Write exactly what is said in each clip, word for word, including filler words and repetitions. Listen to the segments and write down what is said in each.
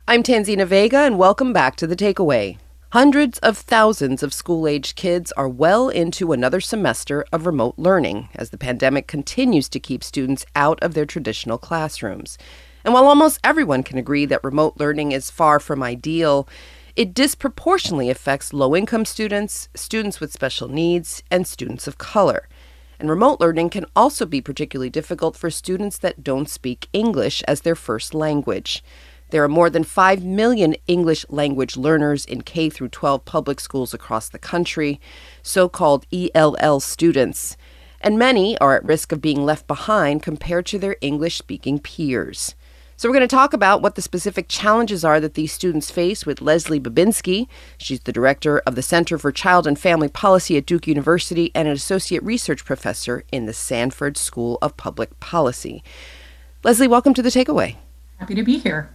I'm Tanzina Vega, and welcome back to The Takeaway. Hundreds of thousands of school-aged kids are well into another semester of remote learning as the pandemic continues to keep students out of their traditional classrooms. And while almost everyone can agree that remote learning is far from ideal, it disproportionately affects low-income students, students with special needs, and students of color. And remote learning can also be particularly difficult for students that don't speak English as their first language. There are more than five million English language learners in K through twelve public schools across the country, so-called E L L students, and many are at risk of being left behind compared to their English-speaking peers. So we're going to talk about what the specific challenges are that these students face with Leslie Babinski. She's the director of the Center for Child and Family Policy at Duke University and an associate research professor in the Sanford School of Public Policy. Leslie, welcome to The Takeaway. Happy to be here.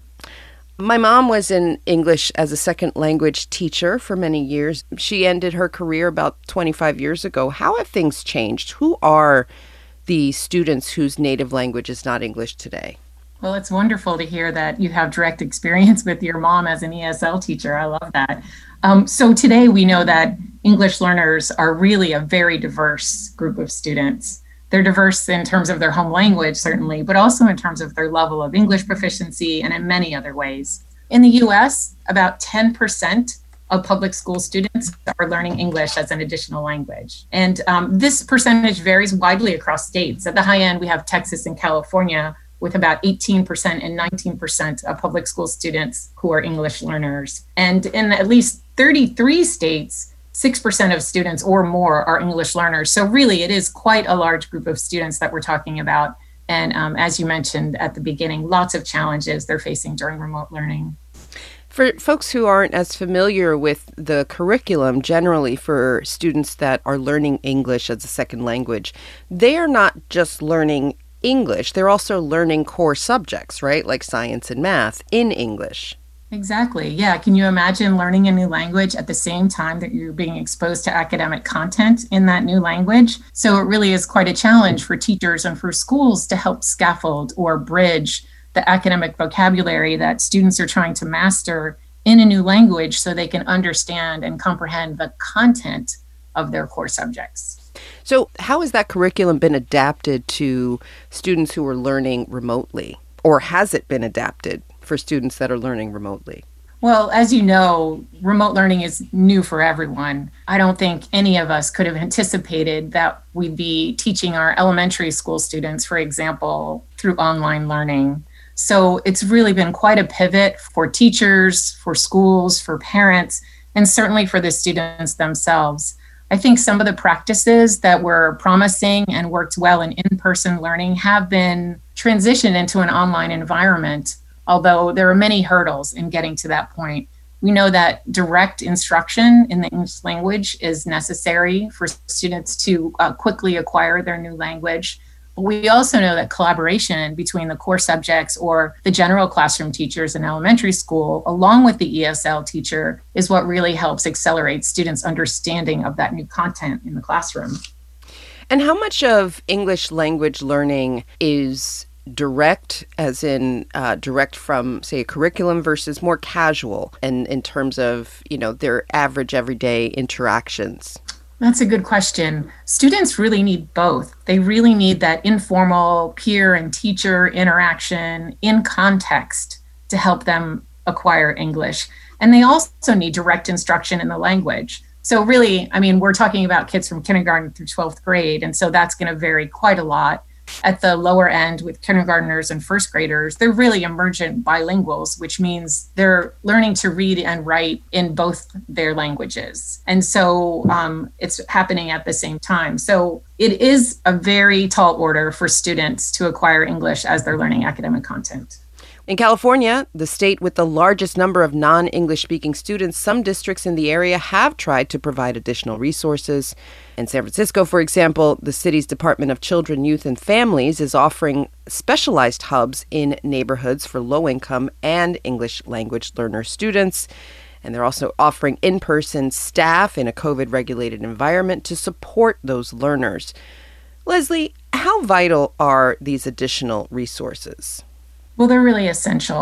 My mom was an English as a second language teacher for many years. She ended her career about twenty-five years ago. How have things changed? Who are the students whose native language is not English today? Well, it's wonderful to hear that you have direct experience with your mom as an E S L teacher. I love that. Um, so today we know that English learners are really a very diverse group of students. They're diverse in terms of their home language, certainly, but also in terms of their level of English proficiency and in many other ways. In the U S, about ten percent of public school students are learning English as an additional language. And um, this percentage varies widely across states. At the high end, we have Texas and California with about eighteen percent and nineteen percent of public school students who are English learners. And in at least thirty-three states, six percent of students or more are English learners. So really, it is quite a large group of students that we're talking about. And um, as you mentioned at the beginning, lots of challenges they're facing during remote learning. For folks who aren't as familiar with the curriculum generally for students that are learning English as a second language, they are not just learning English, they're also learning core subjects, right? Like science and math in English. Exactly. Yeah. Can you imagine learning a new language at the same time that you're being exposed to academic content in that new language? So it really is quite a challenge for teachers and for schools to help scaffold or bridge the academic vocabulary that students are trying to master in a new language so they can understand and comprehend the content of their core subjects. So how has that curriculum been adapted to students who are learning remotely? Or has it been adapted for students that are learning remotely? Well, as you know, remote learning is new for everyone. I don't think any of us could have anticipated that we'd be teaching our elementary school students, for example, through online learning. So it's really been quite a pivot for teachers, for schools, for parents, and certainly for the students themselves. I think some of the practices that were promising and worked well in in-person learning have been transitioned into an online environment, although there are many hurdles in getting to that point. We know that direct instruction in the English language is necessary for students to uh, quickly acquire their new language. But we also know that collaboration between the core subjects or the general classroom teachers in elementary school, along with the E S L teacher, is what really helps accelerate students' understanding of that new content in the classroom. And how much of English language learning is direct, as in uh, direct from, say, a curriculum versus more casual and in terms of, you know, their average everyday interactions? That's a good question. Students really need both. They really need that informal peer and teacher interaction in context to help them acquire English. And they also need direct instruction in the language. So really, I mean, we're talking about kids from kindergarten through twelfth grade. And so that's going to vary quite a lot. At the lower end with kindergartners and first graders, they're really emergent bilinguals, which means they're learning to read and write in both their languages. And so um, it's happening at the same time. So it is a very tall order for students to acquire English as they're learning academic content. In California, the state with the largest number of non-English speaking students, some districts in the area have tried to provide additional resources. In San Francisco, for example, the city's Department of Children, Youth, and Families is offering specialized hubs in neighborhoods for low-income and English language learner students. And they're also offering in-person staff in a COVID-regulated environment to support those learners. Leslie, how vital are these additional resources? Well, they're really essential.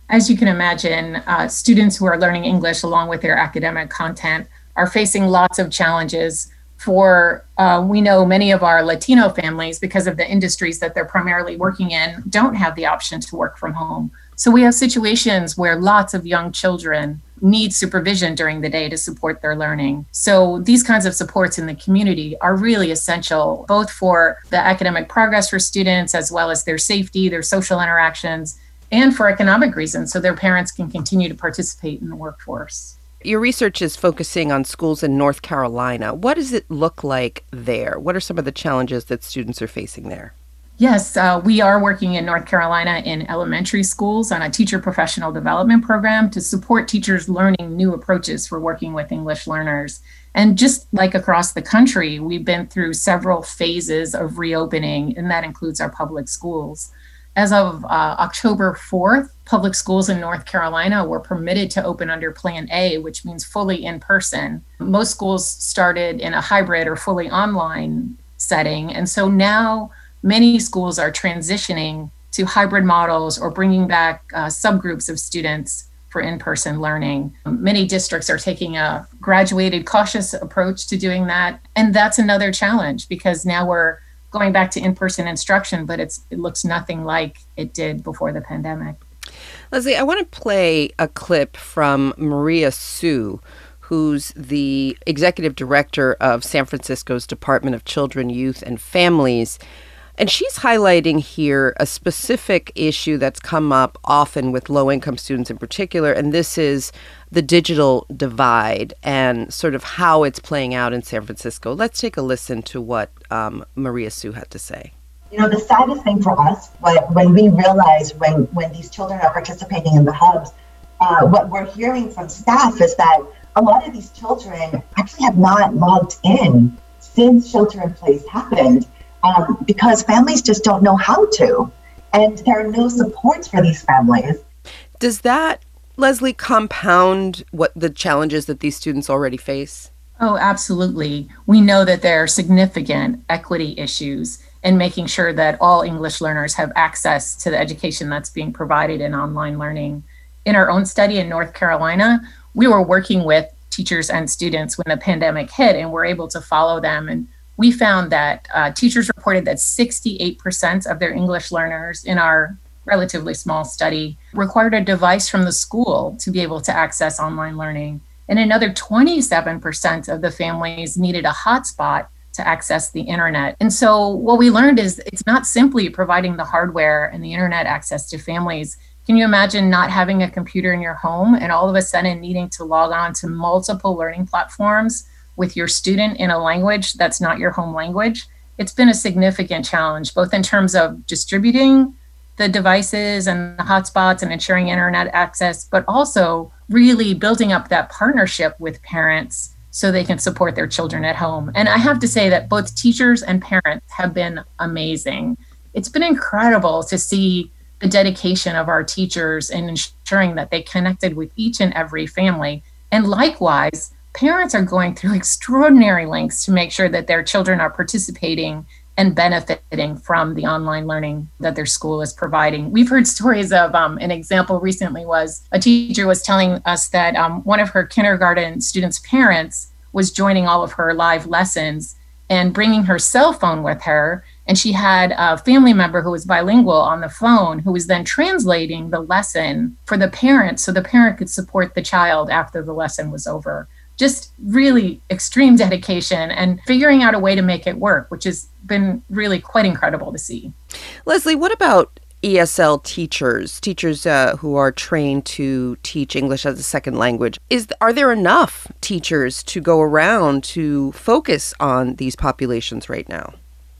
As you can imagine, uh, students who are learning English along with their academic content are facing lots of challenges. For uh, we know many of our Latino families, because of the industries that they're primarily working in, don't have the option to work from home. So we have situations where lots of young children need supervision during the day to support their learning. So these kinds of supports in the community are really essential, both for the academic progress for students, as well as their safety, their social interactions, and for economic reasons, so their parents can continue to participate in the workforce. Your research is focusing on schools in North Carolina. What does it look like there? What are some of the challenges that students are facing there? Yes, uh, we are working in North Carolina in elementary schools on a teacher professional development program to support teachers learning new approaches for working with English learners. And just like across the country, we've been through several phases of reopening, and that includes our public schools. As of uh, October fourth, public schools in North Carolina were permitted to open under Plan A, which means fully in person. Most schools started in a hybrid or fully online setting. And so now many schools are transitioning to hybrid models or bringing back uh, subgroups of students for in-person learning. Many districts are taking a graduated, cautious approach to doing that. And that's another challenge because now we're going back to in-person instruction, but it's it looks nothing like it did before the pandemic. Leslie, I want to play a clip from Maria Su, who's the executive director of San Francisco's Department of Children, Youth, and Families. And she's highlighting here a specific issue that's come up often with low-income students in particular, and this is the digital divide and sort of how it's playing out in San Francisco. Let's take a listen to what um, Maria Su had to say. You know, the saddest thing for us, when, when we realize when, when these children are participating in the hubs, uh, what we're hearing from staff is that a lot of these children actually have not logged in since shelter in place happened. Um, because families just don't know how to, and there are no supports for these families. Does that, Leslie, compound what the challenges that these students already face? Oh, absolutely. We know that there are significant equity issues in making sure that all English learners have access to the education that's being provided in online learning. In our own study in North Carolina, we were working with teachers and students when the pandemic hit, and we're able to follow them. And we found that uh, teachers reported that sixty-eight percent of their English learners in our relatively small study required a device from the school to be able to access online learning. And another twenty-seven percent of the families needed a hotspot to access the internet. And so what we learned is it's not simply providing the hardware and the internet access to families. Can you imagine not having a computer in your home and all of a sudden needing to log on to multiple learning platforms with your student in a language that's not your home language? It's been a significant challenge, both in terms of distributing the devices and the hotspots and ensuring internet access, but also really building up that partnership with parents so they can support their children at home. And I have to say that both teachers and parents have been amazing. It's been incredible to see the dedication of our teachers in ensuring that they connected with each and every family. And likewise, parents are going through extraordinary lengths to make sure that their children are participating and benefiting from the online learning that their school is providing. We've heard stories of, um, an example recently was a teacher was telling us that um, one of her kindergarten students' parents was joining all of her live lessons and bringing her cell phone with her. And she had a family member who was bilingual on the phone who was then translating the lesson for the parent so the parent could support the child after the lesson was over. Just really extreme dedication and figuring out a way to make it work, which has been really quite incredible to see. Leslie, what about E S L teachers, teachers uh, who are trained to teach English as a second language? Is Are there enough teachers to go around to focus on these populations right now?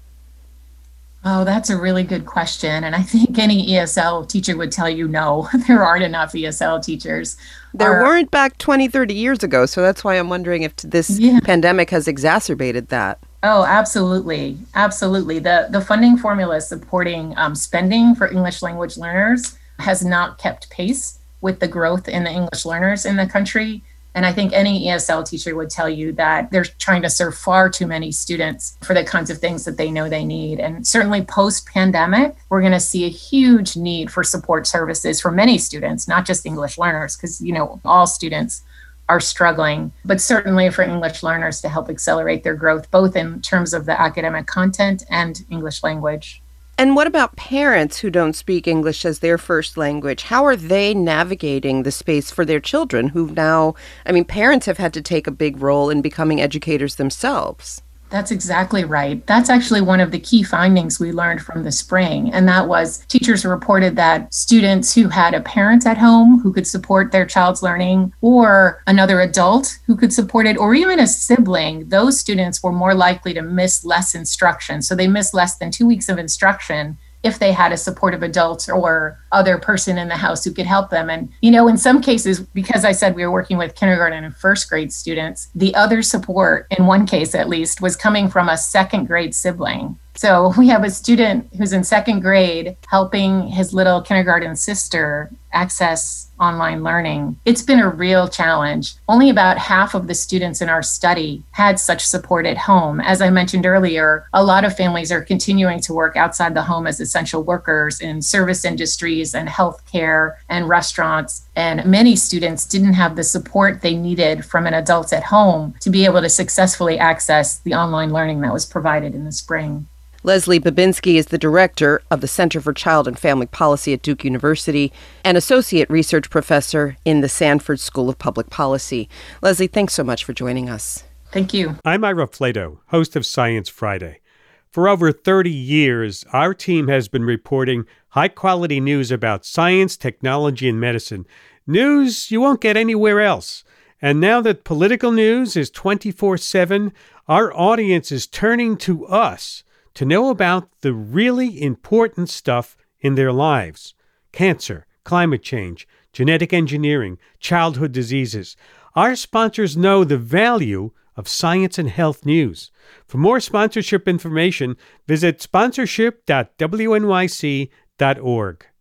Oh, that's a really good question. And I think any E S L teacher would tell you no, there aren't enough E S L teachers. There Our, weren't back twenty, thirty years ago. So that's why I'm wondering if this yeah. pandemic has exacerbated that. Oh, absolutely. Absolutely. The, the funding formula supporting um, spending for English language learners has not kept pace with the growth in the English learners in the country. And I think any E S L teacher would tell you that they're trying to serve far too many students for the kinds of things that they know they need. And certainly post-pandemic, we're going to see a huge need for support services for many students, not just English learners, because, you know, all students are struggling, but certainly for English learners to help accelerate their growth, both in terms of the academic content and English language. And what about parents who don't speak English as their first language? How are they navigating the space for their children who now, I mean, parents have had to take a big role in becoming educators themselves? That's exactly right. That's actually one of the key findings we learned from the spring. And that was teachers reported that students who had a parent at home who could support their child's learning, or another adult who could support it, or even a sibling, those students were more likely to miss less instruction. So they missed less than two weeks of instruction if they had a supportive adult or other person in the house who could help them. And, you know, in some cases, because I said we were working with kindergarten and first grade students, the other support, in one case at least, was coming from a second grade sibling. So we have a student who's in second grade helping his little kindergarten sister access online learning. It's been a real challenge. Only about half of the students in our study had such support at home. As I mentioned earlier, a lot of families are continuing to work outside the home as essential workers in service industries and healthcare and restaurants. And many students didn't have the support they needed from an adult at home to be able to successfully access the online learning that was provided in the spring. Leslie Babinski is the director of the Center for Child and Family Policy at Duke University and associate research professor in the Sanford School of Public Policy. Leslie, thanks so much for joining us. Thank you. I'm Ira Flato, host of Science Friday. For over thirty years, our team has been reporting high-quality news about science, technology, and medicine. News you won't get anywhere else. And now that political news is twenty-four seven, our audience is turning to us to know about the really important stuff in their lives. Cancer, climate change, genetic engineering, childhood diseases. Our sponsors know the value of science and health news. For more sponsorship information, visit sponsorship dot w n y c dot org.